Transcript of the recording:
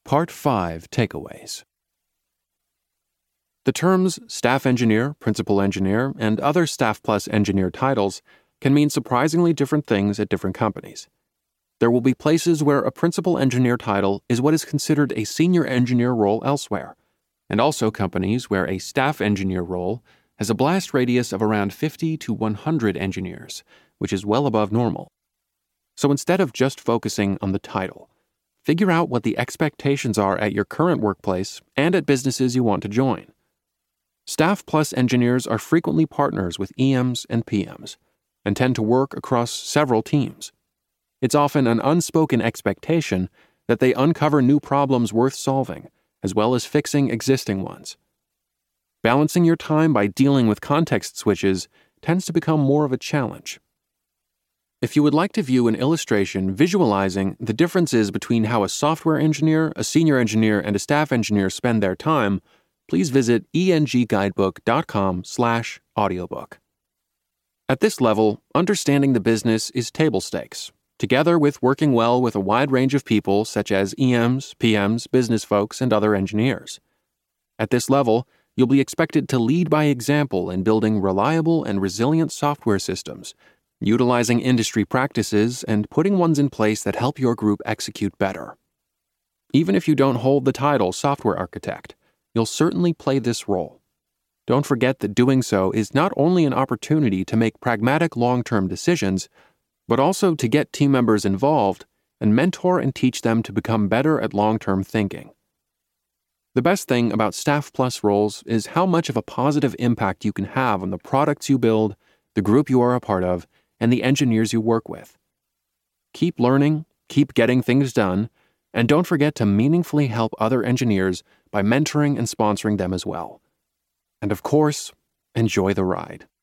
Part 5 Takeaways. The terms staff engineer, principal engineer, and other staff plus engineer titles can mean surprisingly different things at different companies. There will be places where a principal engineer title is what is considered a senior engineer role elsewhere, and also companies where a staff engineer role has a blast radius of around 50 to 100 engineers, which is well above normal. So instead of just focusing on the title, figure out what the expectations are at your current workplace and at businesses you want to join. Staff plus engineers are frequently partners with EMs and PMs and tend to work across several teams. It's often an unspoken expectation that they uncover new problems worth solving, as well as fixing existing ones. Balancing your time by dealing with context switches tends to become more of a challenge. If you would like to view an illustration visualizing the differences between how a software engineer, a senior engineer, and a staff engineer spend their time, please visit engguidebook.com/audiobook. At this level, understanding the business is table stakes, together with working well with a wide range of people such as EMs, PMs, business folks, and other engineers. At this level, you'll be expected to lead by example in building reliable and resilient software systems, utilizing industry practices, and putting ones in place that help your group execute better. Even if you don't hold the title software architect, you'll certainly play this role. Don't forget that doing so is not only an opportunity to make pragmatic long-term decisions, but also to get team members involved and mentor and teach them to become better at long-term thinking. The best thing about Staff Plus roles is how much of a positive impact you can have on the products you build, the group you are a part of, and the engineers you work with. Keep learning, keep getting things done, and don't forget to meaningfully help other engineers by mentoring and sponsoring them as well. And of course, enjoy the ride.